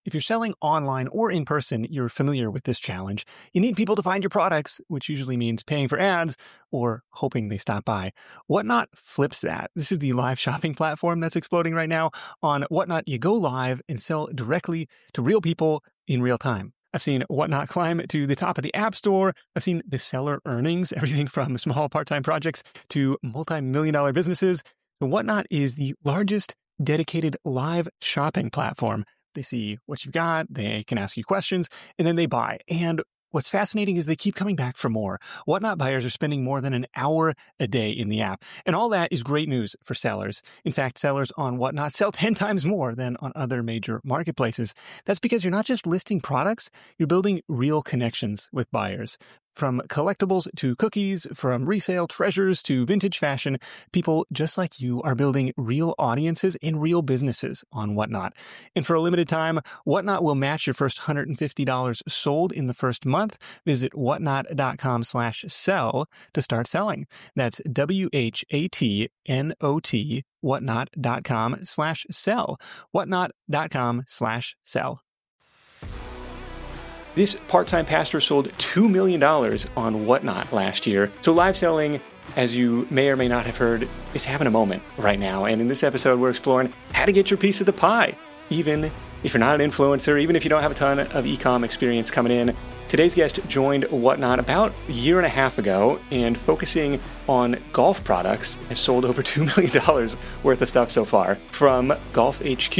If you're selling online or in person, you're familiar with this challenge. You need people to find your products, which usually means paying for ads or hoping they stop by. Whatnot flips that. This is the live shopping platform that's exploding right now. On Whatnot, you go live and sell directly to real people in real time. I've seen Whatnot climb to the top of the App Store. I've seen the seller earnings, everything from small part-time projects to multi-million-dollar businesses. So Whatnot is the largest dedicated live shopping platform. They see what you've got, they can ask you questions, and then they buy. And what's fascinating is they keep coming back for more. Whatnot buyers are spending more than an hour a day in the app. And all that is great news for sellers. In fact, sellers on Whatnot sell 10 times more than on other major marketplaces. That's because you're not just listing products, you're building real connections with buyers. From collectibles to cookies, from resale treasures to vintage fashion, people just like you are building real audiences and real businesses on Whatnot. And for a limited time, Whatnot will match your first $150 sold in the first month. Visit whatnot.com/sell to start selling. That's WHATNOT, whatnot.com/sell. Whatnot.com/sell. This part-time pastor sold $2 million on Whatnot last year. So live selling, as you may or may not have heard, is having a moment right now. And in this episode, we're exploring how to get your piece of the pie, even if you're not an influencer, even if you don't have a ton of e-com experience coming in. Today's guest joined Whatnot about a year and a half ago, and focusing on golf products, has sold over $2 million worth of stuff so far. From Golf HQ,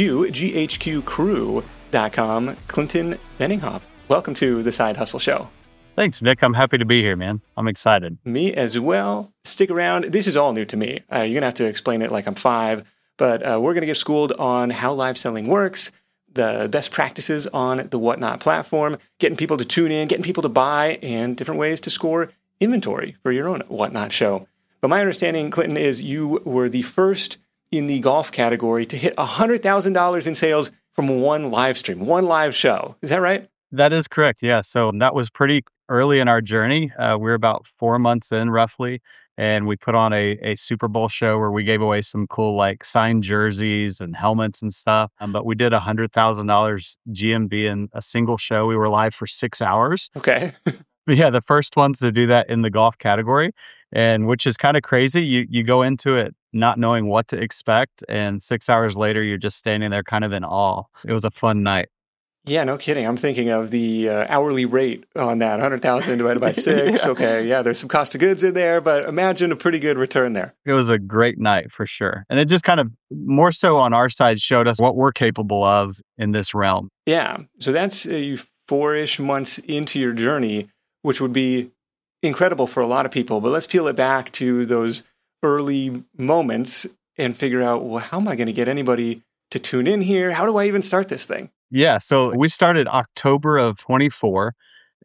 GHQcrew.com, Clinton Benninghoff. Welcome to the Side Hustle Show. Thanks, Nick. I'm happy to be here, man. I'm excited. Me as well. Stick around. This is all new to me. You're going to have to explain it like I'm 5, but we're going to get schooled on how live selling works, the best practices on the Whatnot platform, getting people to tune in, getting people to buy, and different ways to score inventory for your own Whatnot show. But my understanding, Clinton, is you were the first in the golf category to hit $100,000 in sales from one live stream, one live show. Is that right? That is correct. Yeah. So that was pretty early in our journey. We're about 4 months in roughly. And we put on a Super Bowl show where we gave away some cool like signed jerseys and helmets and stuff. But we did $100,000 GMV in a single show. We were live for 6 hours. Okay. But yeah, the first ones to do that in the golf category, and which is kind of crazy. You go into it not knowing what to expect. And 6 hours later, you're just standing there kind of in awe. It was a fun night. Yeah, no kidding. I'm thinking of the hourly rate on that, 100,000 divided by 6. Yeah. Okay, yeah, there's some cost of goods in there, but imagine a pretty good return there. It was a great night for sure. And it just kind of more so on our side showed us what we're capable of in this realm. Yeah, so that's 4-ish months into your journey, which would be incredible for a lot of people. But let's peel it back to those early moments and figure out, well, how am I going to get anybody to tune in here? How do I even start this thing? Yeah, so we started October of 24.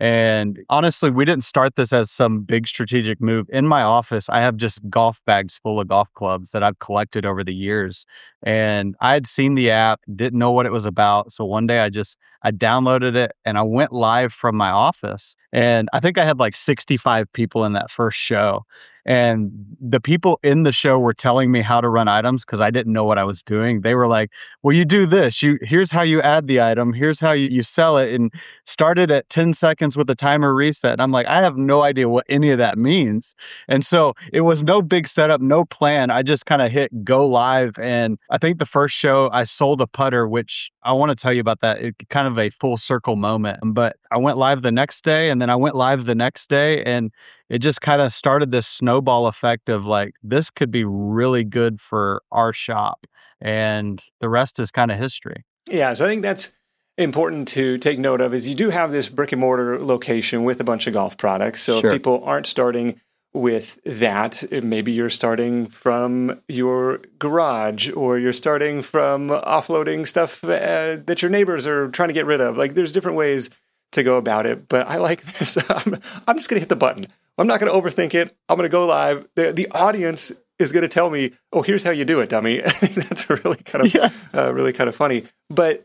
And honestly, we didn't start this as some big strategic move. In my office, I have just golf bags full of golf clubs that I've collected over the years. And I had seen the app, didn't know what it was about. So one day I downloaded it and I went live from my office. And I think I had like 65 people in that first show. And the people in the show were telling me how to run items because I didn't know what I was doing. They were like, well, you do this. Here's how you add the item. Here's how you sell it. And started at 10 seconds with a timer reset. And I'm like, I have no idea what any of that means. And so it was no big setup, no plan. I just kind of hit go live. And I think the first show I sold a putter, which I want to tell you about that. It kind of a full circle moment. But I went live the next day and then I went live the next day. And it just kind of started this snowball effect of like, this could be really good for our shop. And the rest is kind of history. Yeah, so I think that's important to take note of is you do have this brick and mortar location with a bunch of golf products. So Sure. If people aren't starting with that, maybe you're starting from your garage or you're starting from offloading stuff that your neighbors are trying to get rid of. Like there's different ways to go about it, but I like this. I'm just going to hit the button. I'm not going to overthink it. I'm going to go live. The audience is going to tell me, "Oh, here's how you do it, dummy." I think that's really kind of funny. But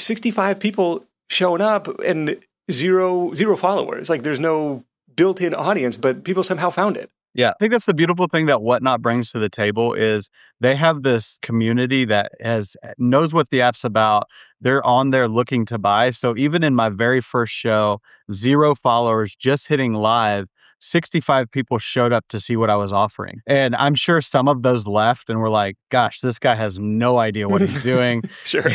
65 people showing up and zero followers. Like there's no built-in audience, but people somehow found it. Yeah, I think that's the beautiful thing that Whatnot brings to the table is they have this community that knows what the app's about. They're on there looking to buy. So even in my very first show, 0 followers, just hitting live, 65 people showed up to see what I was offering. And I'm sure some of those left and were like, gosh, this guy has no idea what he's doing. Sure.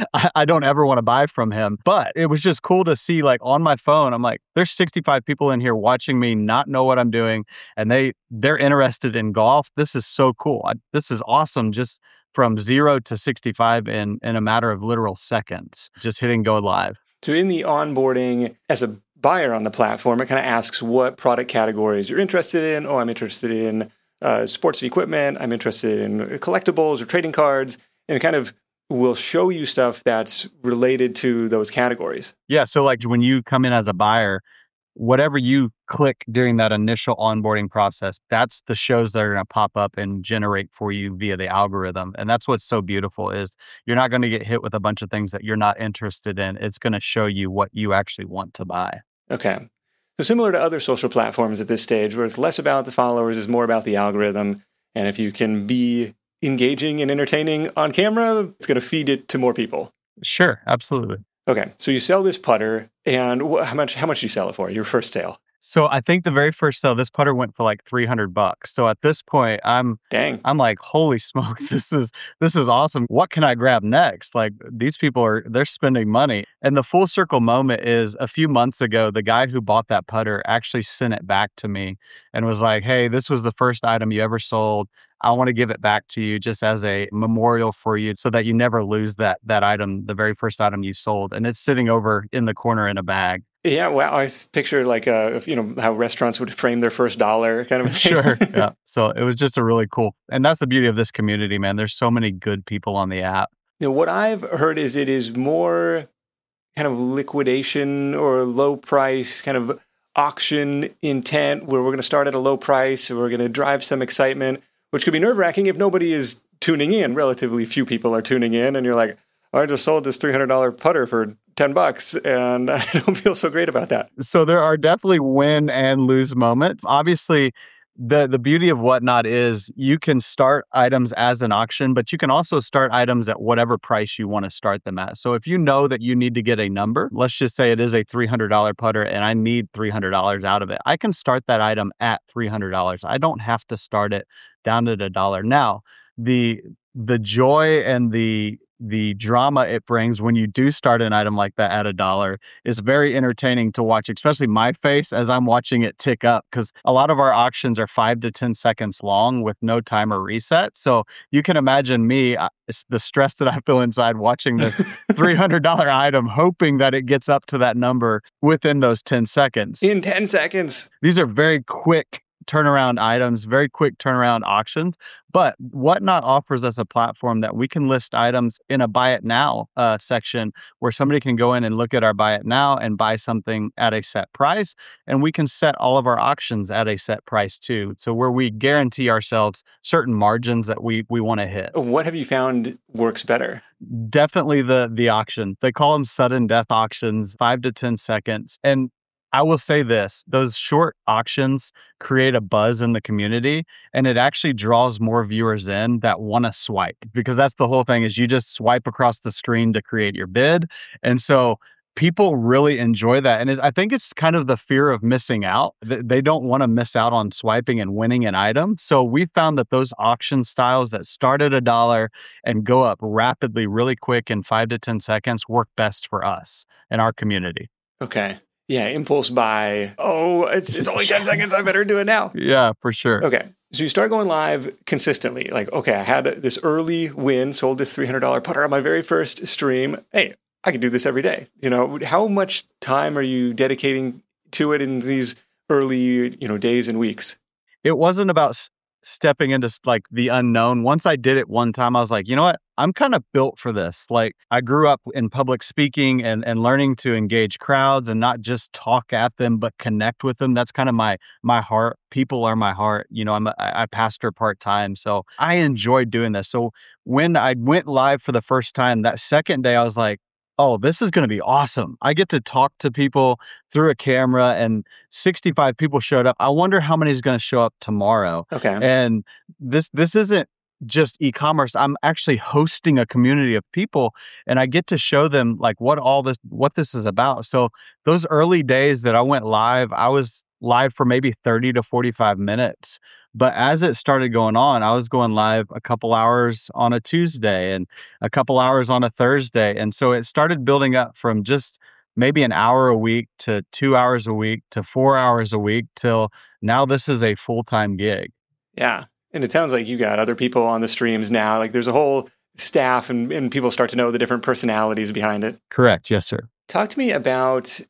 I don't ever want to buy from him. But it was just cool to see, like, on my phone, I'm like, there's 65 people in here watching me not know what I'm doing, and they're interested in golf. This is so cool. This is awesome. Just from 0 to 65 in a matter of literal seconds, just hitting go live. So in the onboarding, as a buyer on the platform, it kind of asks what product categories you're interested in. Oh, I'm interested in sports and equipment. I'm interested in collectibles or trading cards. And it kind of will show you stuff that's related to those categories. Yeah. So like when you come in as a buyer, whatever you click during that initial onboarding process, that's the shows that are going to pop up and generate for you via the algorithm. And that's what's so beautiful is you're not going to get hit with a bunch of things that you're not interested in. It's going to show you what you actually want to buy. Okay. So similar to other social platforms at this stage, where it's less about the followers, it's more about the algorithm. And if you can be engaging and entertaining on camera, it's going to feed it to more people. Sure, absolutely. Okay, so you sell this putter, and how much do you sell it for? Your first sale? So I think the very first sale, this putter went for like $300. So at this point, I'm like, holy smokes, this is awesome. What can I grab next? Like these people they're spending money. And the full circle moment is a few months ago, the guy who bought that putter actually sent it back to me and was like, hey, this was the first item you ever sold. I want to give it back to you just as a memorial for you so that you never lose that item, the very first item you sold. And it's sitting over in the corner in a bag. Yeah, wow. I picture like, how restaurants would frame their first dollar kind of thing. Sure. Yeah. So it was just a really cool, and that's the beauty of this community, man. There's so many good people on the app. What I've heard is it is more kind of liquidation or low price, kind of auction intent where we're going to start at a low price and we're going to drive some excitement, which could be nerve-wracking if nobody is tuning in. Relatively few people are tuning in, and you're like, I just sold this $300 putter for $10 and I don't feel so great about that. So there are definitely win and lose moments. Obviously, the beauty of Whatnot is you can start items as an auction, but you can also start items at whatever price you want to start them at. So if you know that you need to get a number, let's just say it is a $300 putter and I need $300 out of it, I can start that item at $300. I don't have to start it down at $1. Now, the joy and the drama it brings when you do start an item like that at $1 is very entertaining to watch, especially my face as I'm watching it tick up, because a lot of our auctions are 5 to 10 seconds long with no timer reset. So you can imagine me, the stress that I feel inside watching this $300 item, hoping that it gets up to that number within those 10 seconds. In 10 seconds. These are very quick turnaround items, very quick turnaround auctions. But Whatnot offers us a platform that we can list items in a buy it now section where somebody can go in and look at our buy it now and buy something at a set price. And we can set all of our auctions at a set price too. So where we guarantee ourselves certain margins that we want to hit. What have you found works better? Definitely the auction. They call them sudden death auctions, 5 to 10 seconds. And I will say this, those short auctions create a buzz in the community, and it actually draws more viewers in that want to swipe, because that's the whole thing is you just swipe across the screen to create your bid. And so people really enjoy that. And I think it's kind of the fear of missing out. They don't want to miss out on swiping and winning an item. So we found that those auction styles that start at $1 and go up rapidly, really quick in 5 to 10 seconds work best for us and our community. Okay. Yeah, impulse buy. Oh, it's only 10 seconds. I better do it now. Yeah, for sure. Okay. So you start going live consistently. Like, okay, I had this early win, sold this $300 putter on my very first stream. Hey, I can do this every day. How much time are you dedicating to it in these early, days and weeks? It wasn't about stepping into like the unknown. Once I did it one time, I was like, you know what? I'm kind of built for this. Like I grew up in public speaking and learning to engage crowds and not just talk at them, but connect with them. That's kind of my heart. People are my heart. I pastor part-time. So I enjoy doing this. So when I went live for the first time, that second day, I was like, oh, this is going to be awesome. I get to talk to people through a camera, and 65 people showed up. I wonder how many is going to show up tomorrow. Okay. And this isn't just e-commerce. I'm actually hosting a community of people, and I get to show them like what this is about. So those early days that I went live, I was live for maybe 30 to 45 minutes. But as it started going on, I was going live a couple hours on a Tuesday and a couple hours on a Thursday. And so it started building up from just maybe an hour a week to 2 hours a week to 4 hours a week till now this is a full-time gig. Yeah. And it sounds like you got other people on the streams now. Like there's a whole staff and people start to know the different personalities behind it. Correct. Yes, sir. Talk to me about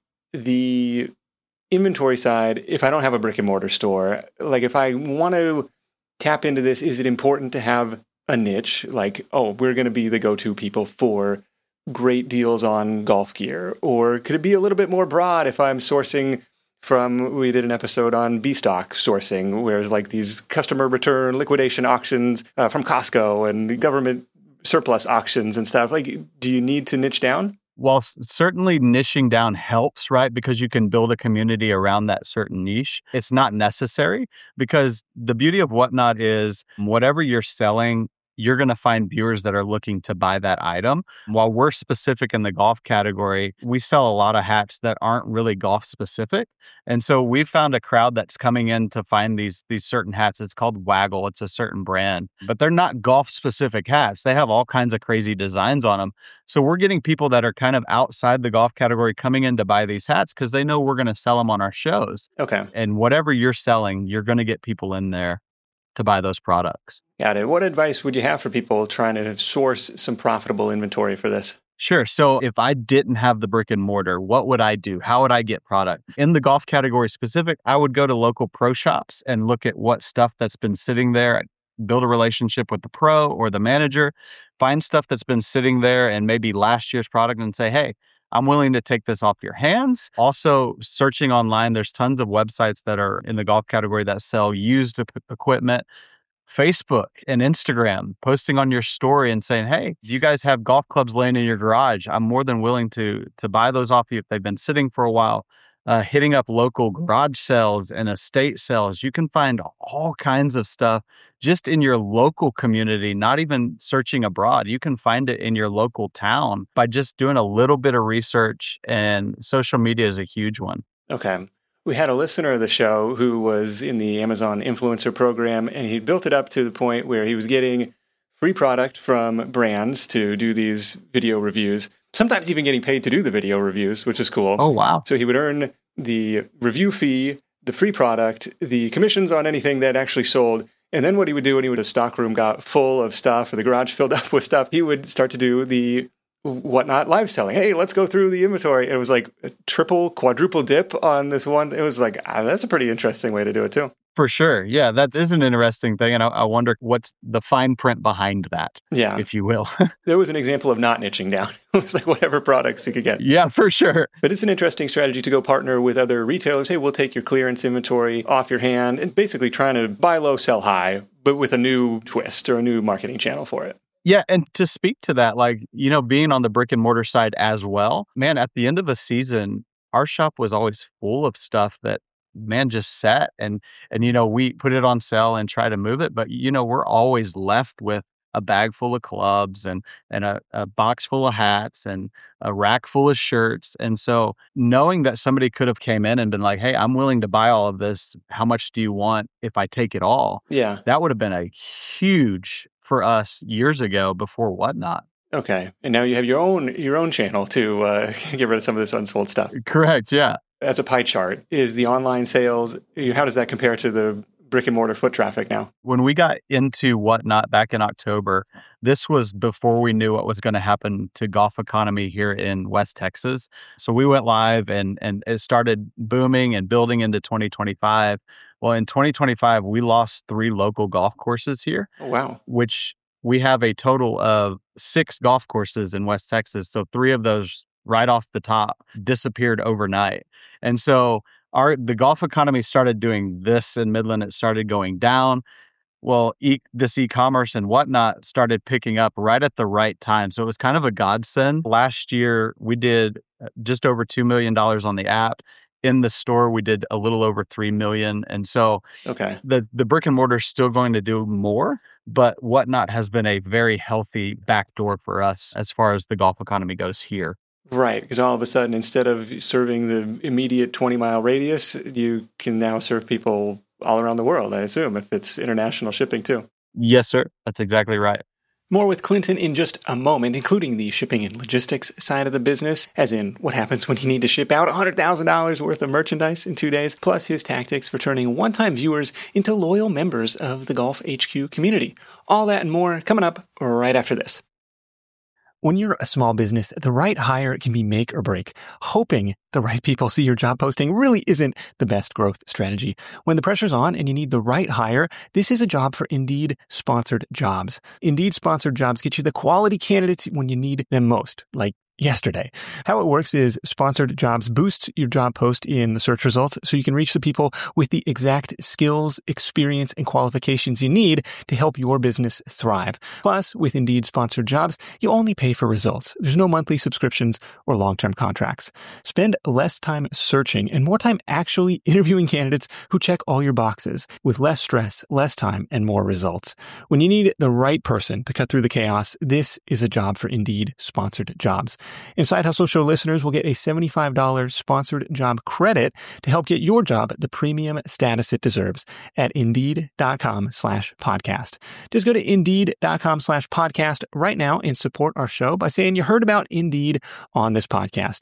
the inventory side. If I don't have a brick and mortar store, like if I want to tap into this, is it important to have a niche? Like, oh, we're going to be the go-to people for great deals on golf gear? Or could it be a little bit more broad if I'm sourcing from, we did an episode on B-stock sourcing, where it's like these customer return liquidation auctions from Costco and government surplus auctions and stuff. Like, do you need to niche down? While certainly niching down helps, right? Because you can build a community around that certain niche. It's not necessary because the beauty of Whatnot is whatever you're selling, you're going to find viewers that are looking to buy that item. While we're specific in the golf category, we sell a lot of hats that aren't really golf specific. And so we found a crowd that's coming in to find these certain hats. It's called Waggle. It's a certain brand, but they're not golf specific hats. They have all kinds of crazy designs on them. So we're getting people that are kind of outside the golf category coming in to buy these hats because they know we're going to sell them on our shows. Okay. And whatever you're selling, you're going to get people in there to buy those products. Got it. What advice would you have for people trying to source some profitable inventory for this? Sure. So if I didn't have the brick and mortar, what would I do? How would I get product? In the golf category specific, I would go to local pro shops and look at what stuff that's been sitting there, build a relationship with the pro or the manager, find stuff that's been sitting there and maybe last year's product and say, hey, I'm willing to take this off your hands. Also, searching online, there's tons of websites that are in the golf category that sell used equipment. Facebook and Instagram, posting on your story and saying, hey, do you guys have golf clubs laying in your garage? I'm more than willing to buy those off you if they've been sitting for a while. Hitting up local garage sales and estate sales. You can find all kinds of stuff just in your local community, not even searching abroad. You can find it in your local town by just doing a little bit of research, and social media is a huge one. Okay. We had a listener of the show who was in the Amazon influencer program, and he built it up to the point where he was getting free product from brands to do these video reviews, sometimes even getting paid to do the video reviews, which is cool. Oh, wow. So he would earn the review fee, the free product, the commissions on anything that actually sold. And then what he would do when the stockroom got full of stuff or the garage filled up with stuff, he would start to do the Whatnot live selling. Hey, let's go through the inventory. It was like a triple, quadruple dip on this one. It was like, that's a pretty interesting way to do it too. For sure. Yeah, that is an interesting thing. And I wonder what's the fine print behind that, if you will. There was an example of not niching down. It was like whatever products you could get. Yeah, for sure. But it's an interesting strategy to go partner with other retailers. Hey, we'll take your clearance inventory off your hand, and basically trying to buy low, sell high, but with a new twist or a new marketing channel for it. Yeah. And to speak to that, like, being on the brick and mortar side as well, man, at the end of a season, our shop was always full of stuff that, man, just sat and we put it on sale and try to move it. But, we're always left with a bag full of clubs and a box full of hats and a rack full of shirts. And so knowing that somebody could have came in and been like, hey, I'm willing to buy all of this. How much do you want if I take it all? Yeah. That would have been a huge for us years ago before Whatnot. Okay. And now you have your own channel to get rid of some of this unsold stuff. Correct. Yeah. As a pie chart, is the online sales, how does that compare to the brick and mortar foot traffic now? When we got into Whatnot back in October, this was before we knew what was going to happen to golf economy here in West Texas. So we went live and it started booming and building into 2025. Well, in 2025, we lost 3 local golf courses here. Oh, wow. Which we have a total of 6 golf courses in West Texas. So 3 of those right off the top disappeared overnight. And so the golf economy started doing this in Midland. It started going down. Well, this e-commerce and whatnot started picking up right at the right time. So it was kind of a godsend. Last year, we did just over $2 million on the app. In the store, we did a little over 3 million. And so Okay. the brick and mortar is still going to do more, but whatnot has been a very healthy backdoor for us as far as the golf economy goes here. Right, because all of a sudden, instead of serving the immediate 20-mile radius, you can now serve people all around the world, I assume, if it's international shipping too. Yes, sir. That's exactly right. More with Clinton in just a moment, including the shipping and logistics side of the business, as in what happens when you need to ship out $100,000 worth of merchandise in 2 days, plus his tactics for turning one-time viewers into loyal members of the Golf HQ community. All that and more coming up right after this. When you're a small business, the right hire can be make or break. Hoping the right people see your job posting really isn't the best growth strategy. When the pressure's on and you need the right hire, this is a job for Indeed sponsored jobs. Indeed sponsored jobs get you the quality candidates when you need them most, like yesterday. How it works is sponsored jobs boost your job post in the search results so you can reach the people with the exact skills, experience, and qualifications you need to help your business thrive. Plus, with Indeed sponsored jobs, you only pay for results. There's no monthly subscriptions or long-term contracts. Spend less time searching and more time actually interviewing candidates who check all your boxes with less stress, less time, and more results. When you need the right person to cut through the chaos, this is a job for Indeed sponsored jobs. And Side Hustle Show listeners will get a $75 sponsored job credit to help get your job the premium status it deserves at Indeed.com/podcast. Just go to Indeed.com/podcast right now and support our show by saying you heard about Indeed on this podcast.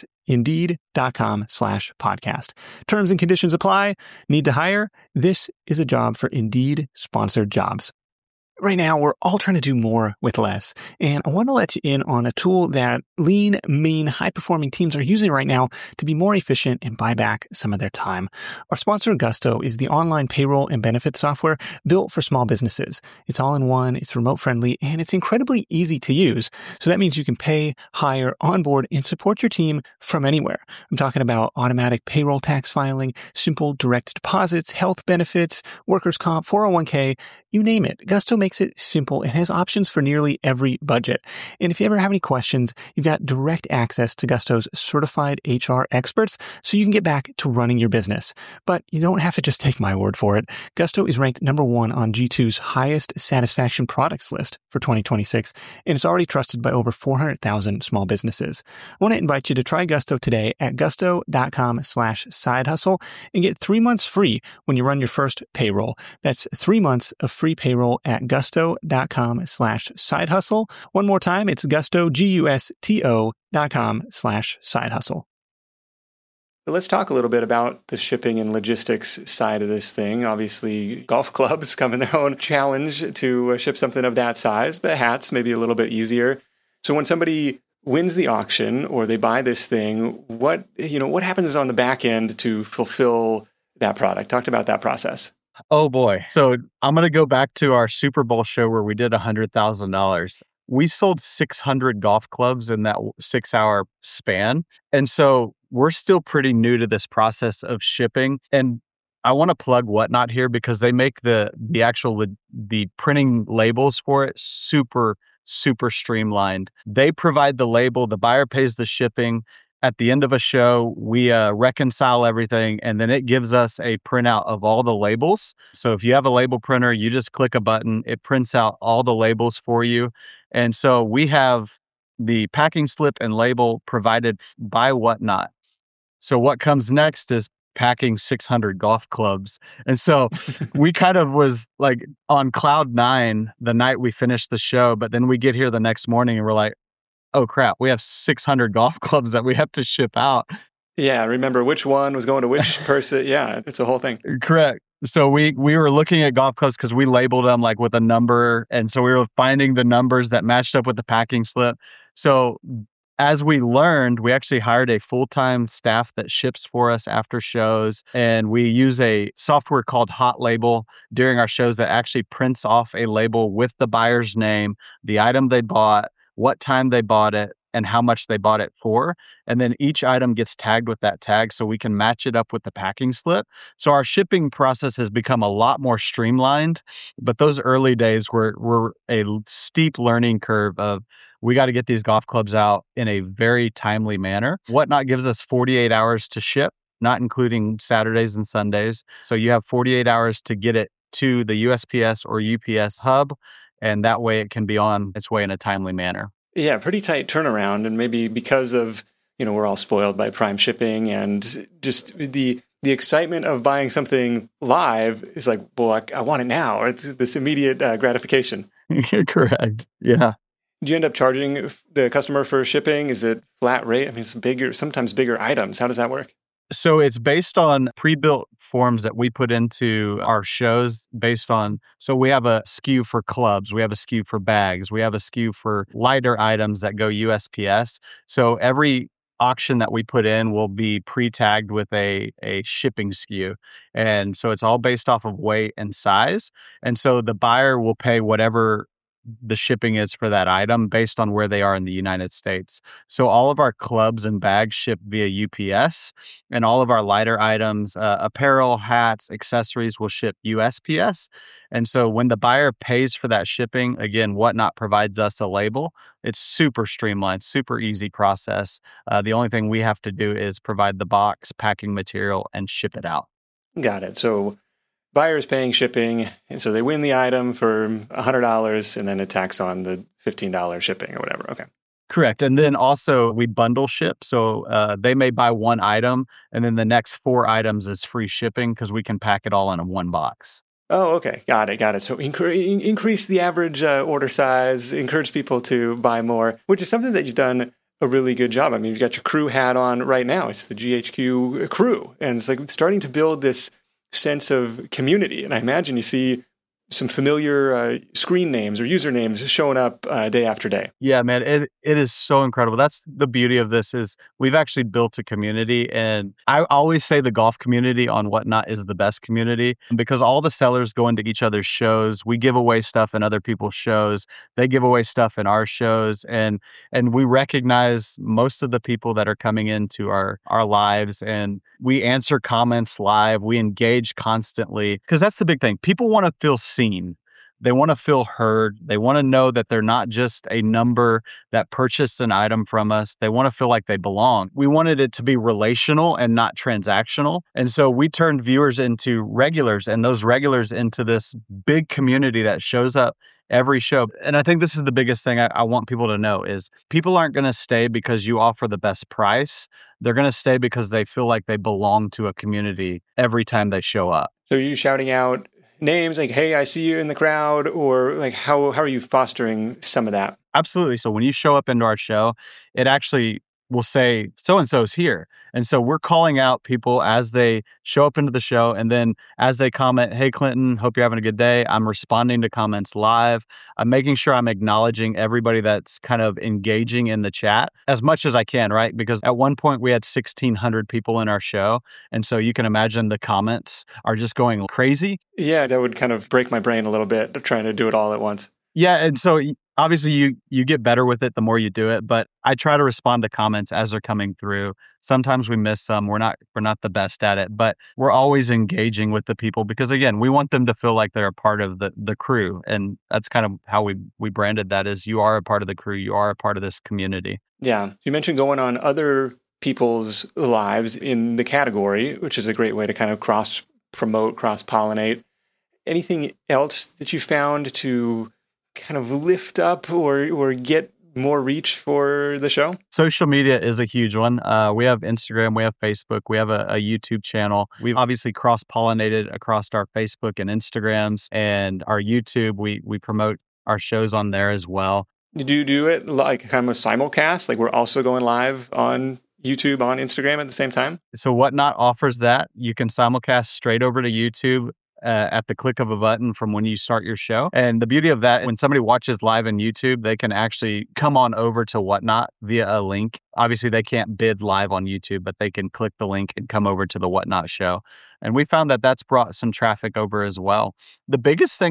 Indeed.com/podcast. Terms and conditions apply. Need to hire? This is a job for Indeed sponsored jobs. Right now, we're all trying to do more with less, and I want to let you in on a tool that lean, mean, high-performing teams are using right now to be more efficient and buy back some of their time. Our sponsor, Gusto, is the online payroll and benefits software built for small businesses. It's all-in-one, it's remote-friendly, and it's incredibly easy to use. So that means you can pay, hire, onboard, and support your team from anywhere. I'm talking about automatic payroll tax filing, simple direct deposits, health benefits, workers' comp, 401k, you name it. Gusto makes it simple and has options for nearly every budget. And if you ever have any questions, you've got direct access to Gusto's certified HR experts so you can get back to running your business. But you don't have to just take my word for it. Gusto is ranked number 1 on G2's highest satisfaction products list for 2026, and it's already trusted by over 400,000 small businesses. I want to invite you to try Gusto today at gusto.com/sidehustle and get 3 months free when you run your first payroll. That's 3 months of free payroll at gusto.com/sidehustle. One more time, it's gusto, gusto.com/sidehustle. Let's talk a little bit about the shipping and logistics side of this thing. Obviously, golf clubs come in their own challenge to ship something of that size, but hats maybe a little bit easier. So when somebody wins the auction or they buy this thing, what happens on the back end to fulfill that product? Talk about that process. Oh boy. So I'm going to go back to our Super Bowl show where we did $100,000. We sold 600 golf clubs in that 6-hour span. And so we're still pretty new to this process of shipping. And I want to plug Whatnot here because they make the printing labels for it super streamlined. They provide the label, the buyer pays the shipping. At the end of a show, we reconcile everything, and then it gives us a printout of all the labels. So if you have a label printer, you just click a button, it prints out all the labels for you. And so we have the packing slip and label provided by Whatnot. So what comes next is packing 600 golf clubs. And so we kind of was like on cloud 9 the night we finished the show, but then we get here the next morning and we're like, oh crap, we have 600 golf clubs that we have to ship out. Yeah, remember which one was going to which person. Yeah, it's a whole thing. Correct. So we were looking at golf clubs because we labeled them like with a number. And so we were finding the numbers that matched up with the packing slip. So as we learned, we actually hired a full-time staff that ships for us after shows. And we use a software called Hot Label during our shows that actually prints off a label with the buyer's name, the item they bought, what time they bought it, and how much they bought it for. And then each item gets tagged with that tag so we can match it up with the packing slip. So our shipping process has become a lot more streamlined. But those early days were a steep learning curve of we got to get these golf clubs out in a very timely manner. Whatnot gives us 48 hours to ship, not including Saturdays and Sundays. So you have 48 hours to get it to the USPS or UPS hub, and that way it can be on its way in a timely manner. Yeah, pretty tight turnaround. And maybe because of, we're all spoiled by Prime shipping and just the excitement of buying something live is like, well, I want it now. It's this immediate gratification. Correct. Yeah. Do you end up charging the customer for shipping? Is it flat rate? I mean, it's sometimes bigger items. How does that work? So it's based on pre-built forms that we put into our shows so we have a SKU for clubs, we have a SKU for bags, we have a SKU for lighter items that go USPS. So every auction that we put in will be pre-tagged with a shipping SKU. And so it's all based off of weight and size. And so the buyer will pay whatever the shipping is for that item based on where they are in the United States. So all of our clubs and bags ship via UPS, and all of our lighter items, apparel, hats, accessories will ship USPS. And so when the buyer pays for that shipping, again, Whatnot provides us a label. It's super streamlined, super easy process. The only thing we have to do is provide the box, packing material, and ship it out. Got it. So buyer is paying shipping, and so they win the item for $100, and then it tacks on the $15 shipping or whatever. Okay. Correct. And then also we bundle ship. So they may buy one item, and then the next 4 items is free shipping because we can pack it all in one box. Oh, okay. Got it. So increase the average order size, encourage people to buy more, which is something that you've done a really good job. I mean, you've got your crew hat on right now. It's the GHQ crew. And it's like starting to build this sense of community. And I imagine you see some familiar screen names or usernames showing up day after day. Yeah, man, it is so incredible. That's the beauty of this is we've actually built a community. And I always say the golf community on Whatnot is the best community because all the sellers go into each other's shows. We give away stuff in other people's shows. They give away stuff in our shows. And we recognize most of the people that are coming into our lives, and we answer comments live. We engage constantly because that's the big thing. People want to feel seen. They want to feel heard. They want to know that they're not just a number that purchased an item from us. They want to feel like they belong. We wanted it to be relational and not transactional. And so we turned viewers into regulars and those regulars into this big community that shows up every show. And I think this is the biggest thing I want people to know is people aren't going to stay because you offer the best price. They're going to stay because they feel like they belong to a community every time they show up. So are you shouting out names like, hey, I see you in the crowd, or like how are you fostering some of that? Absolutely. So when you show up into our show, it actually will say so-and-so's here. And so we're calling out people as they show up into the show. And then as they comment, hey, Clinton, hope you're having a good day. I'm responding to comments live. I'm making sure I'm acknowledging everybody that's kind of engaging in the chat as much as I can, right? Because at one point we had 1,600 people in our show. And so you can imagine the comments are just going crazy. Yeah, that would kind of break my brain a little bit trying to do it all at once. Yeah. And so obviously you get better with it the more you do it, but I try to respond to comments as they're coming through. Sometimes we miss some. We're not the best at it, but we're always engaging with the people because again, we want them to feel like they're a part of the crew. And that's kind of how we branded that is you are a part of the crew. You are a part of this community. Yeah. You mentioned going on other people's lives in the category, which is a great way to kind of cross-promote, cross-pollinate. Anything else that you found to kind of lift up or get more reach for the show? Social media is a huge one. We have Instagram, we have Facebook, we have a YouTube channel. We've obviously cross-pollinated across our Facebook and Instagrams and our YouTube. We promote our shows on there as well. Did you do it like kind of a simulcast? Like we're also going live on YouTube, on Instagram at the same time? So Whatnot offers that. You can simulcast straight over to YouTube at the click of a button from when you start your show. And the beauty of that, when somebody watches live on YouTube, they can actually come on over to Whatnot via a link. Obviously, they can't bid live on YouTube, but they can click the link and come over to the Whatnot show. And we found that that's brought some traffic over as well. The biggest thing I've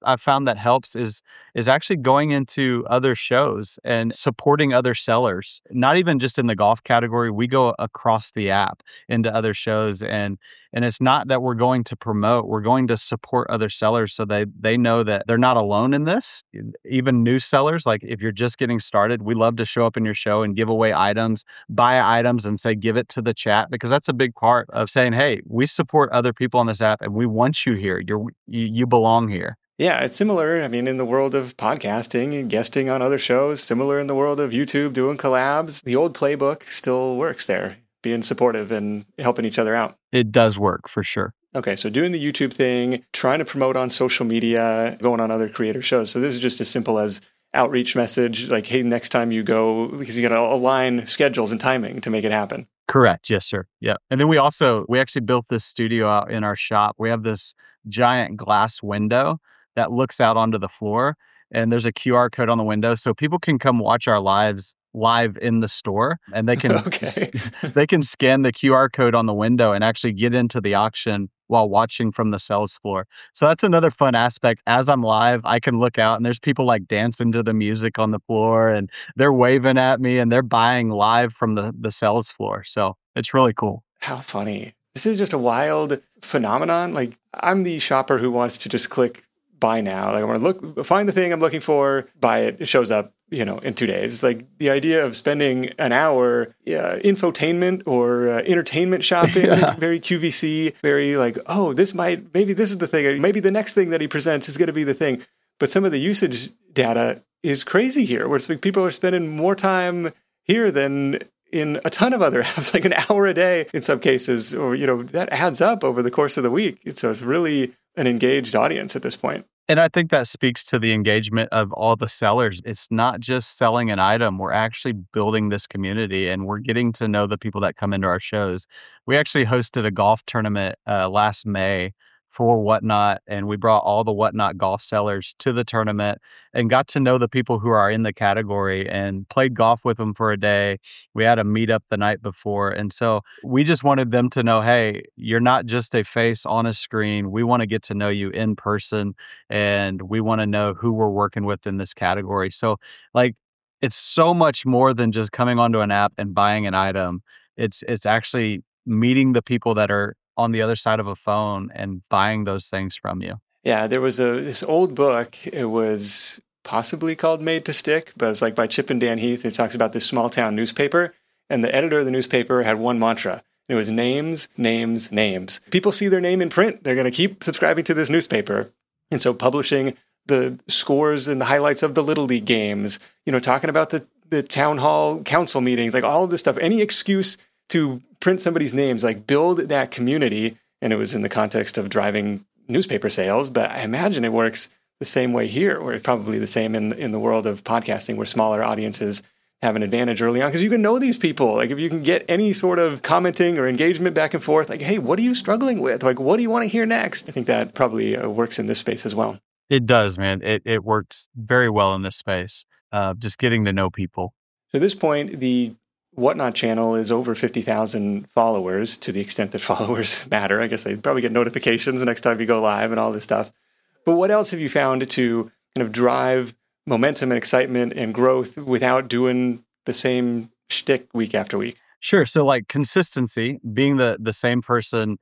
I've found that helps is actually going into other shows and supporting other sellers. Not even just in the golf category, we go across the app into other shows, and it's not that we're going to promote, we're going to support other sellers so they know that they're not alone in this. Even new sellers, like if you're just getting started, we love to show up in your show and give away items, buy items and say, give it to the chat, because that's a big part of saying, hey, we support other people on this app and we want you here. You belong here. Yeah, it's similar. I mean, in the world of podcasting and guesting on other shows, similar in the world of YouTube doing collabs, the old playbook still works there, being supportive and helping each other out. It does work for sure. Okay, so doing the YouTube thing, trying to promote on social media, going on other creator shows. So this is just as simple as outreach message, like, hey, next time you go, because you got to align schedules and timing to make it happen. Correct. Yes, sir. Yeah. And then we actually built this studio out in our shop. We have this giant glass window that looks out onto the floor, and there's a QR code on the window, so people can come watch our live in the store, and they can they can scan the QR code on the window and actually get into the auction while watching from the sales floor. So that's another fun aspect. As I'm live, I can look out and there's people like dancing to the music on the floor, and they're waving at me, and they're buying live from the sales floor. So it's really cool. How funny. This is just a wild phenomenon. Like, I'm the shopper who wants to just click buy now. Like, I want to find the thing I'm looking for, buy it. It shows up, in 2 days. Like, the idea of spending an hour infotainment or entertainment shopping, very QVC, very like, oh, maybe this is the thing. Maybe the next thing that he presents is going to be the thing. But some of the usage data is crazy here, where it's like people are spending more time here than in a ton of other apps, like an hour a day in some cases, or, that adds up over the course of the week. So it's really an engaged audience at this point. And I think that speaks to the engagement of all the sellers. It's not just selling an item. We're actually building this community, and we're getting to know the people that come into our shows. We actually hosted a golf tournament last May for Whatnot, and we brought all the Whatnot golf sellers to the tournament and got to know the people who are in the category and played golf with them for a day. We had a meetup the night before. And so we just wanted them to know, hey, you're not just a face on a screen. We want to get to know you in person, and we want to know who we're working with in this category. So like, it's so much more than just coming onto an app and buying an item. It's actually meeting the people that are on the other side of a phone and buying those things from you. Yeah, there was this old book. It was possibly called Made to Stick, but it was like by Chip and Dan Heath. It talks about this small town newspaper, and the editor of the newspaper had one mantra. It was names, names, names. People see their name in print. They're going to keep subscribing to this newspaper. And so publishing the scores and the highlights of the Little League games, talking about the town hall council meetings, like all of this stuff, any excuse to print somebody's names, like build that community. And it was in the context of driving newspaper sales, but I imagine it works the same way here, or it's probably the same in the world of podcasting, where smaller audiences have an advantage early on because you can know these people. Like, if you can get any sort of commenting or engagement back and forth, like, hey, what are you struggling with? Like, what do you want to hear next? I think that probably works in this space as well. It does, man. It works very well in this space. Just getting to know people. So at this point, the Whatnot channel is over 50,000 followers, to the extent that followers matter. I guess they probably get notifications the next time you go live and all this stuff. But what else have you found to kind of drive momentum and excitement and growth without doing the same shtick week after week? Sure. So like consistency, being the same person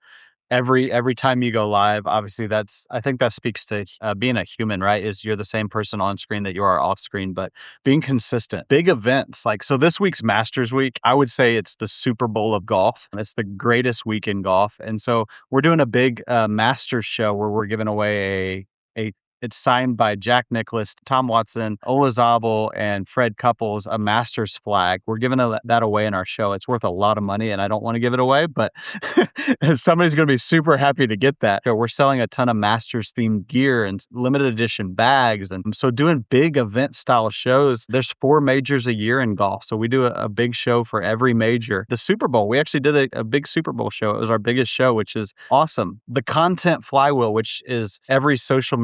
every time you go live. Obviously, I think that speaks to being a human, right? Is you're the same person on screen that you are off screen, but being consistent. Big events, like, so this week's Masters Week, I would say it's the Super Bowl of golf. It's the greatest week in golf. And so we're doing a big Masters show where we're giving away it's signed by Jack Nicklaus, Tom Watson, Olazabal, and Fred Couples, a Masters flag. We're giving that away in our show. It's worth a lot of money, and I don't want to give it away, but somebody's going to be super happy to get that. So we're selling a ton of Masters-themed gear and limited edition bags. And so doing big event-style shows, there's 4 majors a year in golf. So we do a big show for every major. The Super Bowl, we actually did a big Super Bowl show. It was our biggest show, which is awesome. The content flywheel, which is every social media's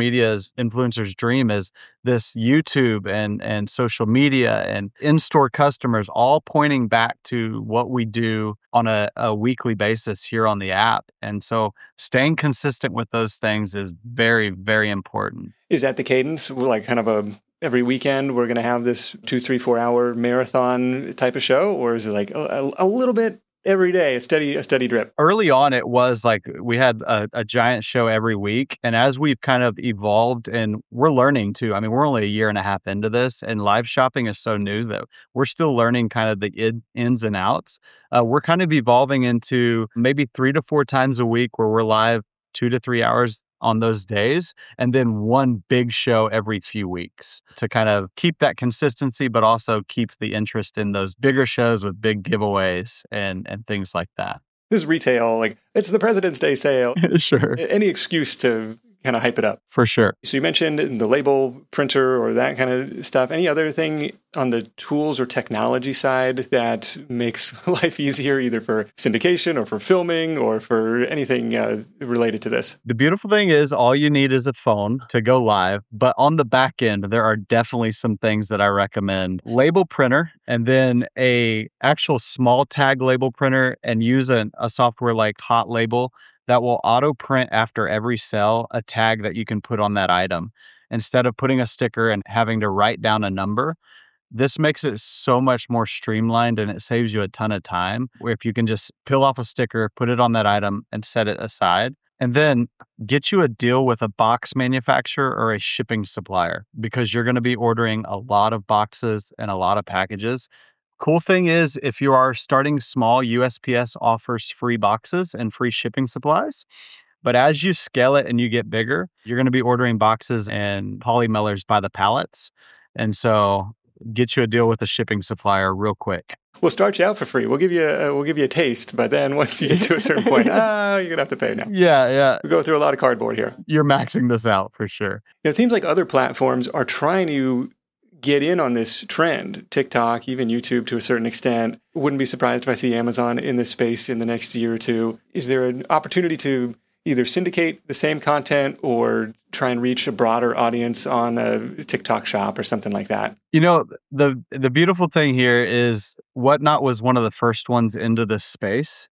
most influencers dream is this YouTube and social media and in-store customers all pointing back to what we do on a weekly basis here on the app. And so staying consistent with those things is very, very important. Is that the cadence? Like kind of every weekend we're going to have this 2, 3, 4 hour marathon type of show? Or is it like a little bit every day, a steady drip? Early on, it was like we had a giant show every week. And as we've kind of evolved, and we're learning too, I mean, we're only a year and a half into this, and live shopping is so new that we're still learning kind of the ins and outs. We're kind of evolving into maybe 3 to 4 times a week where we're live 2 to 3 hours on those days, and then one big show every few weeks to kind of keep that consistency, but also keep the interest in those bigger shows with big giveaways and things like that. This is retail, like it's the President's Day sale. Sure. Any excuse to kind of hype it up. For sure. So you mentioned the label printer or that kind of stuff. Any other thing on the tools or technology side that makes life easier, either for syndication or for filming or for anything related to this? The beautiful thing is all you need is a phone to go live. But on the back end, there are definitely some things that I recommend. Label printer, and then a actual small tag label printer, and use a software like Hot Label that will auto print after every sale a tag that you can put on that item. Instead of putting a sticker and having to write down a number, this makes it so much more streamlined, and it saves you a ton of time where if you can just peel off a sticker, put it on that item and set it aside. And then get you a deal with a box manufacturer or a shipping supplier, because you're going to be ordering a lot of boxes and a lot of packages. Cool thing is, if you are starting small, USPS offers free boxes and free shipping supplies. But as you scale it and you get bigger, you're going to be ordering boxes and poly mailers by the pallets. And so get you a deal with a shipping supplier real quick. We'll start you out for free. We'll give you a taste, but then once you get to a certain point, you're gonna have to pay now. Yeah. We go through a lot of cardboard here. You're maxing this out for sure. It seems like other platforms are trying to get in on this trend. TikTok, even YouTube to a certain extent. Wouldn't be surprised if I see Amazon in this space in the next year or two. Is there an opportunity to either syndicate the same content or try and reach a broader audience on a TikTok shop or something like that? You know, the beautiful thing here is Whatnot was one of the first ones into this space,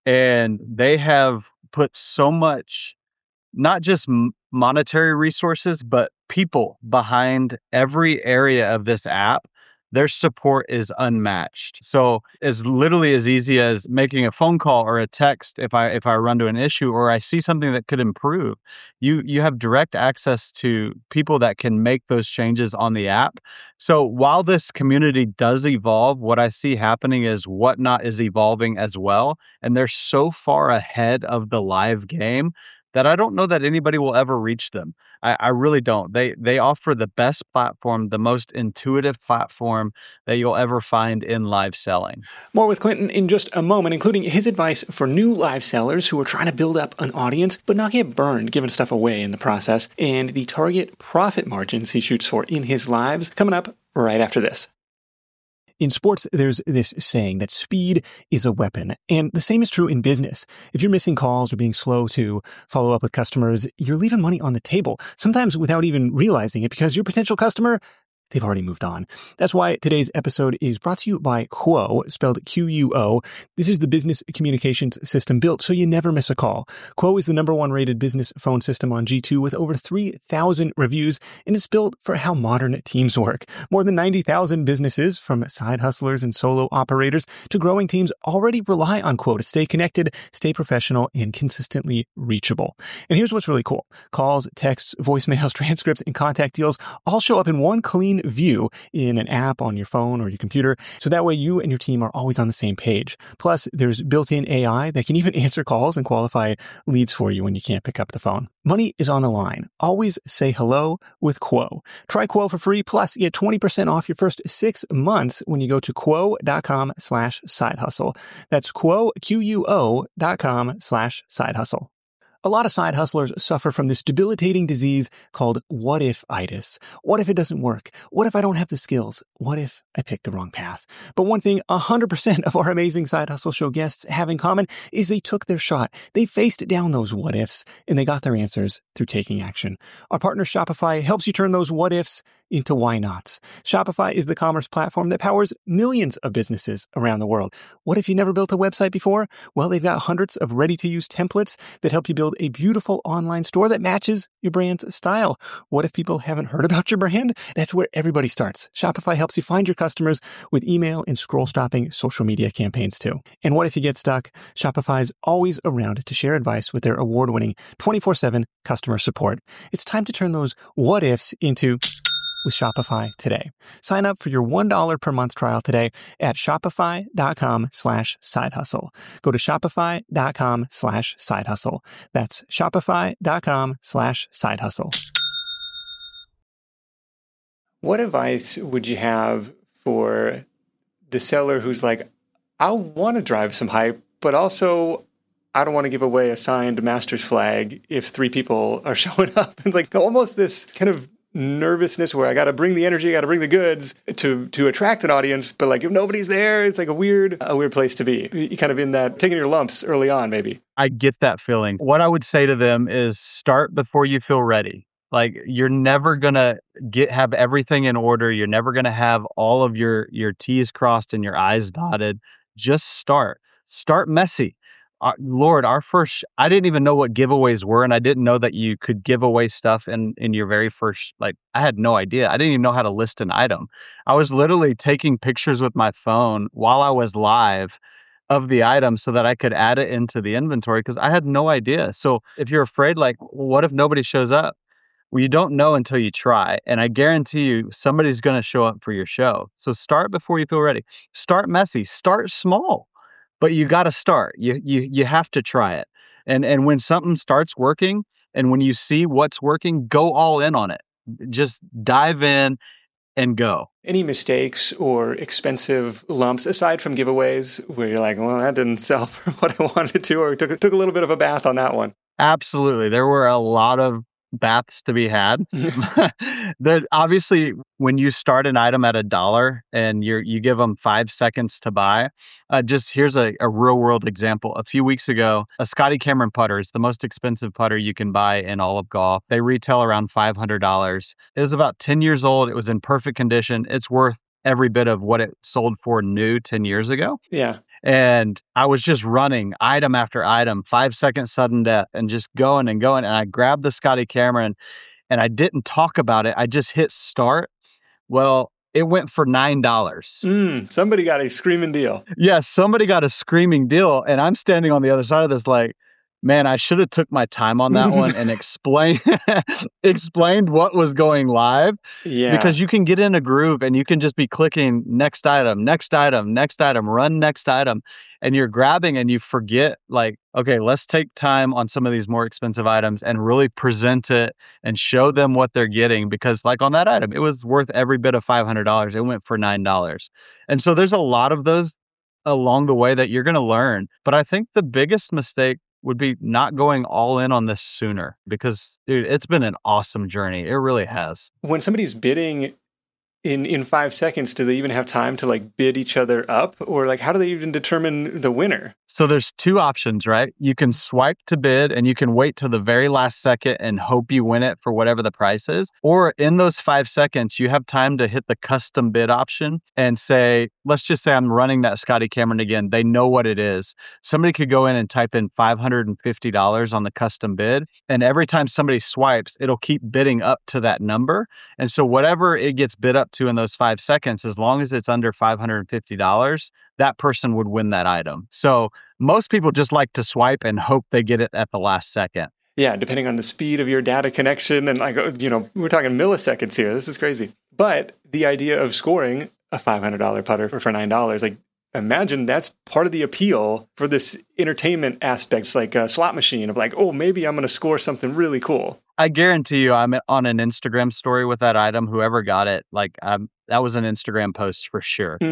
and they have put so much, not just monetary resources, but people behind every area of this app. Their support is unmatched. So it's literally as easy as making a phone call or a text if I run to an issue or I see something that could improve. You have direct access to people that can make those changes on the app. So while this community does evolve, what I see happening is Whatnot is evolving as well. And they're so far ahead of the live game that I don't know that anybody will ever reach them. I really don't. They offer the best platform, the most intuitive platform that you'll ever find in live selling. More with Clinton in just a moment, including his advice for new live sellers who are trying to build up an audience but not get burned giving stuff away in the process, and the target profit margins he shoots for in his lives, coming up right after this. In sports, there's this saying that speed is a weapon, and the same is true in business. If you're missing calls or being slow to follow up with customers, you're leaving money on the table, sometimes without even realizing it, because your potential customer, they've already moved on. That's why today's episode is brought to you by Quo, spelled Q-U-O. This is the business communications system built so you never miss a call. Quo is the #1 rated business phone system on G2 with over 3,000 reviews, and it's built for how modern teams work. More than 90,000 businesses, from side hustlers and solo operators to growing teams, already rely on Quo to stay connected, stay professional, and consistently reachable. And here's what's really cool. Calls, texts, voicemails, transcripts, and contact deals all show up in one clean view in an app on your phone or your computer, so that way you and your team are always on the same page. Plus, there's built-in AI that can even answer calls and qualify leads for you when you can't pick up the phone. Money is on the line. Always say hello with Quo. Try Quo for free, plus get 20% off your first 6 months when you go to quo.com/sidehustle. That's Quo, Quo.com/sidehustle. A lot of side hustlers suffer from this debilitating disease called what-if-itis. What if it doesn't work? What if I don't have the skills? What if I pick the wrong path? But one thing 100% of our amazing Side Hustle Show guests have in common is they took their shot. They faced down those what-ifs, and they got their answers through taking action. Our partner Shopify helps you turn those what-ifs into why-nots. Shopify is the commerce platform that powers millions of businesses around the world. What if you never built a website before? Well, they've got hundreds of ready-to-use templates that help you build a beautiful online store that matches your brand's style. What if people haven't heard about your brand? That's where everybody starts. Shopify helps you find your customers with email and scroll-stopping social media campaigns too. And what if you get stuck? Shopify's always around to share advice with their award-winning 24/7 customer support. It's time to turn those what-ifs into with Shopify today. Sign up for your $1 per month trial today at shopify.com/sidehustle. Go to shopify.com/sidehustle. That's shopify.com/sidehustle. What advice would you have for the seller who's like, I want to drive some hype, but also I don't want to give away a signed master's flag if 3 people are showing up? It's like almost this kind of nervousness where I got to bring the energy, I got to bring the goods to attract an audience. But like if nobody's there, it's like a weird place to be. You kind of in that taking your lumps early on, maybe. I get that feeling. What I would say to them is start before you feel ready. Like you're never going to have everything in order. You're never going to have all of your T's crossed and your I's dotted. Just start. Start messy. Lord, I didn't even know what giveaways were, and I didn't know that you could give away stuff in your very first, I had no idea. I didn't even know how to list an item. I was literally taking pictures with my phone while I was live of the item so that I could add it into the inventory because I had no idea. So if you're afraid, what if nobody shows up? Well, you don't know until you try, and I guarantee you somebody's going to show up for your show. So start before you feel ready. Start messy. Start small. But you got to start. You have to try it. And when something starts working and when you see what's working, go all in on it. Just dive in and go. Any mistakes or expensive lumps aside from giveaways where you're like, well, that didn't sell for what I wanted to, or took a little bit of a bath on that one? Absolutely. There were a lot of baths to be had. Obviously, when you start an item at $1 and you give them 5 seconds to buy, just here's a real world example. A few weeks ago, a Scotty Cameron putter is the most expensive putter you can buy in all of golf. They retail around $500. It was about 10 years old. It was in perfect condition. It's worth every bit of what it sold for new 10 years ago. Yeah. And I was just running item after item, 5 second sudden death, and just going and going. And I grabbed the Scotty Cameron and I didn't talk about it. I just hit start. Well, it went for $9. Somebody got a screaming deal. Yes, somebody got a screaming deal. And I'm standing on the other side of this like, man, I should have took my time on that one and explained what was going live. Yeah. Because you can get in a groove and you can just be clicking next item, next item, next item, run next item. And you're grabbing and you forget okay, let's take time on some of these more expensive items and really present it and show them what they're getting. Because on that item, it was worth every bit of $500. It went for $9. And so there's a lot of those along the way that you're going to learn. But I think the biggest mistake would be not going all in on this sooner because, dude, it's been an awesome journey. It really has. When somebody's bidding in 5 seconds, do they even have time to bid each other up? Or how do they even determine the winner? So there's 2 options, right? You can swipe to bid and you can wait till the very last second and hope you win it for whatever the price is. Or in those 5 seconds, you have time to hit the custom bid option and say, let's just say I'm running that Scotty Cameron again. They know what it is. Somebody could go in and type in $550 on the custom bid. And every time somebody swipes, it'll keep bidding up to that number. And so whatever it gets bid up to in those 5 seconds, as long as it's under $550, that person would win that item. So most people just like to swipe and hope they get it at the last second. Yeah, depending on the speed of your data connection. And we're talking milliseconds here. This is crazy. But the idea of scoring a $500 putter for $9, imagine that's part of the appeal for this entertainment aspects, like a slot machine of maybe I'm going to score something really cool. I guarantee you, I'm on an Instagram story with that item. Whoever got it, that was an Instagram post for sure.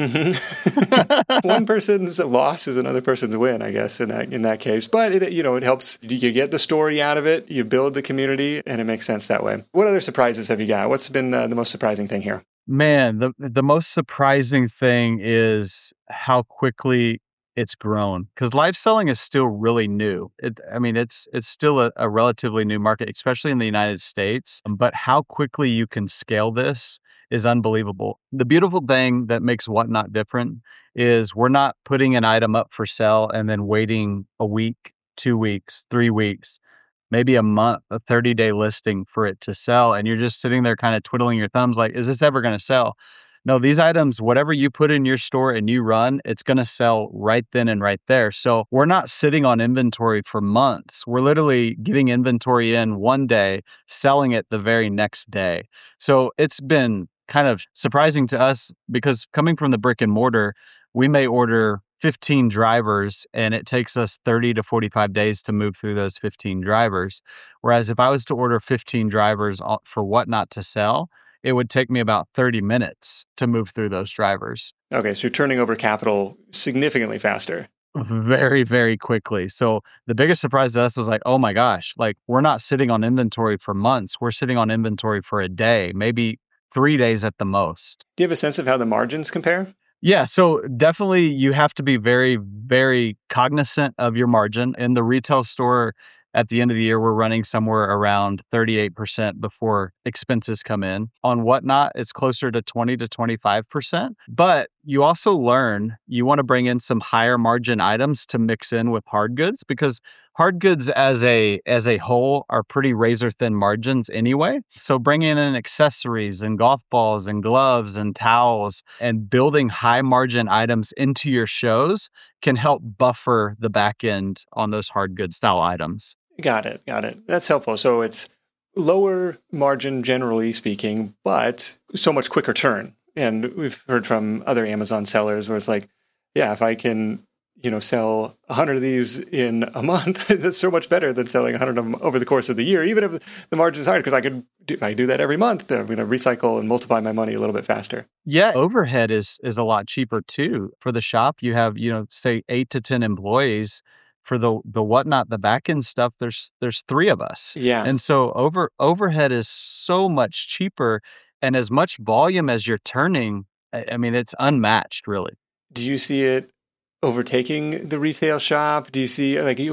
One person's loss is another person's win, I guess, in that case. But it helps. You get the story out of it, you build the community, and it makes sense that way. What other surprises have you got? What's been the most surprising thing here? Man, the most surprising thing is how quickly it's grown, because live selling is still really new. It's still a relatively new market, especially in the United States. But how quickly you can scale this is unbelievable. The beautiful thing that makes Whatnot different is we're not putting an item up for sale and then waiting a week, 2 weeks, 3 weeks, maybe a month, a 30-day listing for it to sell. And you're just sitting there kind of twiddling your thumbs like, is this ever going to sell? No, these items, whatever you put in your store and you run, it's going to sell right then and right there. So we're not sitting on inventory for months. We're literally getting inventory in one day, selling it the very next day. So it's been kind of surprising to us, because coming from the brick and mortar, we may order 15 drivers and it takes us 30 to 45 days to move through those 15 drivers. Whereas if I was to order 15 drivers for Whatnot to sell, it would take me about 30 minutes to move through those drivers. Okay, so you're turning over capital significantly faster. Very, very quickly. So the biggest surprise to us was like, oh my gosh, like we're not sitting on inventory for months. We're sitting on inventory for a day, maybe 3 days at the most. Do you have a sense of how the margins compare? Yeah, so definitely you have to be very, very cognizant of your margin. In the retail store, at the end of the year, we're running somewhere around 38% before expenses come in. On Whatnot, it's closer to 20 to 25%. But you also learn you want to bring in some higher margin items to mix in with hard goods, because hard goods as a whole are pretty razor thin margins anyway. So bringing in accessories and golf balls and gloves and towels and building high margin items into your shows can help buffer the back end on those hard good style items. Got it. That's helpful. So it's lower margin, generally speaking, but so much quicker turn. And we've heard from other Amazon sellers where it's like, yeah, if I can, sell 100 of these in a month, that's so much better than selling 100 of them over the course of the year, even if the margin's hard, because if I do that every month, I'm going to recycle and multiply my money a little bit faster. Yeah, overhead is a lot cheaper too. For the shop, you have, say 8 to 10 employees. For the Whatnot, the back end stuff, there's 3 of us. Yeah. And so overhead is so much cheaper, and as much volume as you're turning, it's unmatched, really. Do you see it overtaking the retail shop? Do you see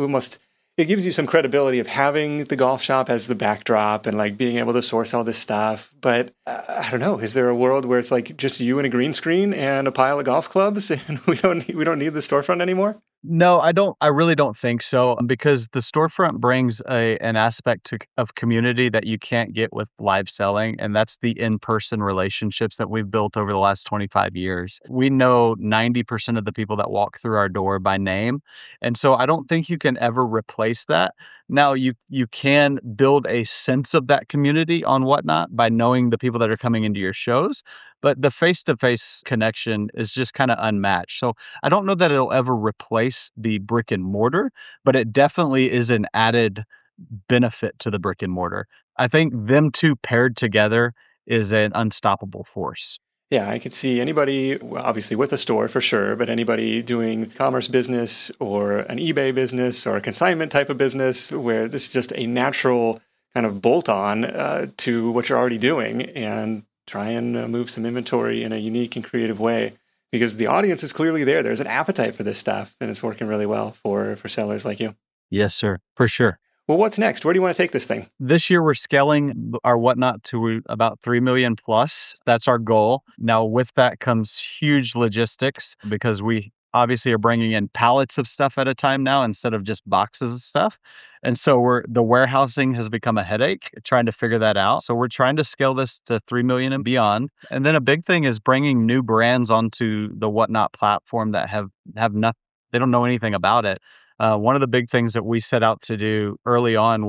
it gives you some credibility of having the golf shop as the backdrop and like being able to source all this stuff. But I don't know, is there a world where it's like just you and a green screen and a pile of golf clubs and we don't need the storefront anymore? No, I don't. I really don't think so, because the storefront brings an aspect of community that you can't get with live selling, and that's the in-person relationships that we've built over the last 25 years. We know 90% of the people that walk through our door by name, and so I don't think you can ever replace that. Now, you can build a sense of that community on Whatnot by knowing the people that are coming into your shows, but the face-to-face connection is just kind of unmatched. So I don't know that it'll ever replace the brick and mortar, but it definitely is an added benefit to the brick and mortar. I think them two paired together is an unstoppable force. Yeah, I could see anybody, obviously with a store for sure, but anybody doing commerce business or an eBay business or a consignment type of business where this is just a natural kind of bolt on to what you're already doing and try and move some inventory in a unique and creative way, because the audience is clearly there. There's an appetite for this stuff and it's working really well for sellers like you. Yes, sir, for sure. Well, what's next? Where do you want to take this thing? This year, we're scaling our Whatnot to about 3 million plus. That's our goal. Now, with that comes huge logistics, because we obviously are bringing in pallets of stuff at a time now instead of just boxes of stuff. And so the warehousing has become a headache, trying to figure that out. So we're trying to scale this to 3 million and beyond. And then a big thing is bringing new brands onto the Whatnot platform that have nothing, they don't know anything about it. One of the big things that we set out to do early on was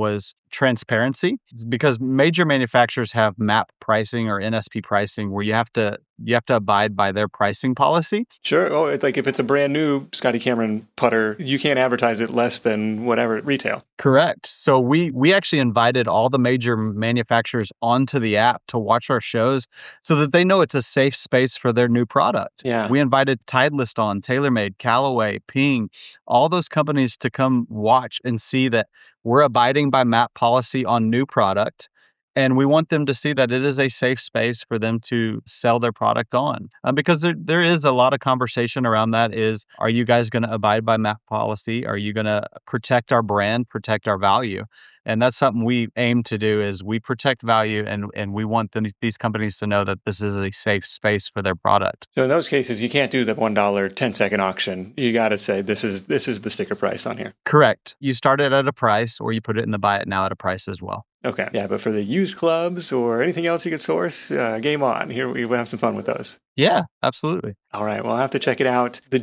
transparency, because major manufacturers have MAP pricing or NSP pricing where you have to abide by their pricing policy. Sure. Oh, it's like if it's a brand new Scotty Cameron putter, you can't advertise it less than whatever at retail. Correct. So we actually invited all the major manufacturers onto the app to watch our shows so that they know it's a safe space for their new product. Yeah. We invited Titleist on, TaylorMade, Callaway, Ping, all those companies to come watch and see that we're abiding by MAP policy on new product. And we want them to see that it is a safe space for them to sell their product on. Because there is a lot of conversation around that is, are you guys going to abide by MAP policy? Are you going to protect our brand, protect our value? And that's something we aim to do is we protect value and we want these companies to know that this is a safe space for their product. So in those cases, you can't do the $1 10-second auction. You got to say, this is the sticker price on here. Correct. You start it at a price or you put it in the buy it now at a price as well. Okay. Yeah, but for the used clubs or anything else you could source, game on. Here we will have some fun with those. Yeah, absolutely. All right. Well, I'll have to check it out. The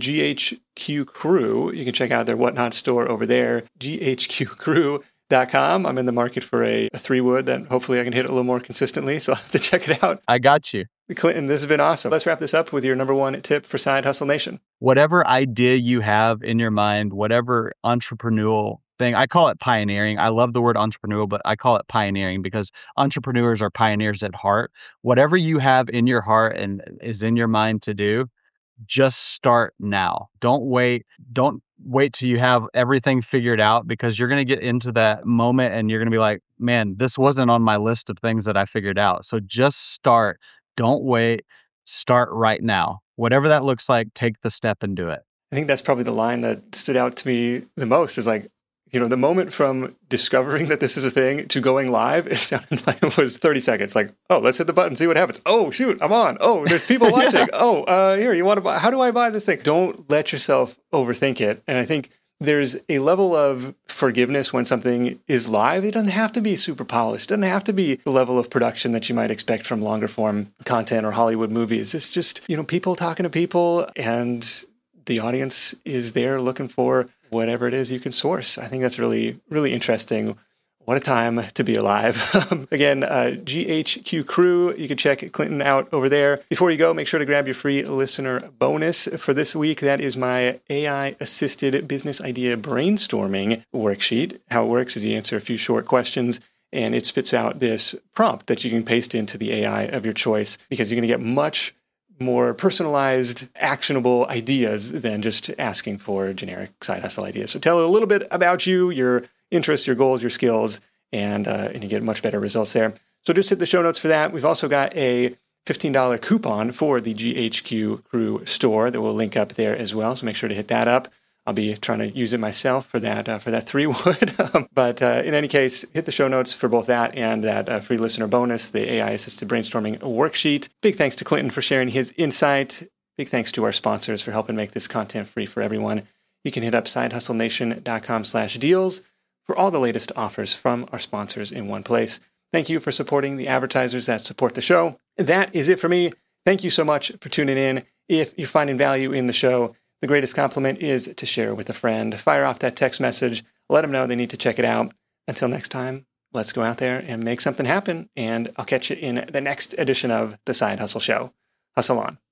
GHQ Crew, you can check out their Whatnot store over there, ghqcrew.com. I'm in the market for a 3-wood that hopefully I can hit a little more consistently, so I'll have to check it out. I got you. Clinton, this has been awesome. Let's wrap this up with your number one tip for Side Hustle Nation. Whatever idea you have in your mind, whatever entrepreneurial thing, I call it pioneering. I love the word entrepreneurial, but I call it pioneering because entrepreneurs are pioneers at heart. Whatever you have in your heart and is in your mind to do, just start now. Don't wait. Don't wait till you have everything figured out, because you're going to get into that moment and you're going to be like, man, this wasn't on my list of things that I figured out. So just start. Don't wait. Start right now. Whatever that looks like, take the step and do it. I think that's probably the line that stood out to me the most is like, the moment from discovering that this is a thing to going live, it sounded like it was 30 seconds. Like, oh, let's hit the button, see what happens. Oh, shoot, I'm on. Oh, there's people watching. Yeah. Oh, here, you want to buy? How do I buy this thing? Don't let yourself overthink it. And I think there's a level of forgiveness when something is live. It doesn't have to be super polished. It doesn't have to be the level of production that you might expect from longer form content or Hollywood movies. It's just, people talking to people, and the audience is there looking for whatever it is you can source. I think that's really, really interesting. What a time to be alive. Again, GHQ Crew, you can check Clinton out over there. Before you go, make sure to grab your free listener bonus for this week. That is my AI-assisted business idea brainstorming worksheet. How it works is you answer a few short questions, and it spits out this prompt that you can paste into the AI of your choice, because you're going to get much more personalized, actionable ideas than just asking for generic side hustle ideas. So tell it a little bit about you, your interests, your goals, your skills, and you get much better results there. So just hit the show notes for that. We've also got a $15 coupon for the GHQ Crew store that we'll link up there as well. So make sure to hit that up. I'll be trying to use it myself for that 3-wood. But in any case, hit the show notes for both that and that free listener bonus, the AI-assisted brainstorming worksheet. Big thanks to Clinton for sharing his insight. Big thanks to our sponsors for helping make this content free for everyone. You can hit up sidehustlenation.com/deals for all the latest offers from our sponsors in one place. Thank you for supporting the advertisers that support the show. That is it for me. Thank you so much for tuning in. If you're finding value in the show, the greatest compliment is to share with a friend. Fire off that text message. Let them know they need to check it out. Until next time, let's go out there and make something happen. And I'll catch you in the next edition of The Side Hustle Show. Hustle on.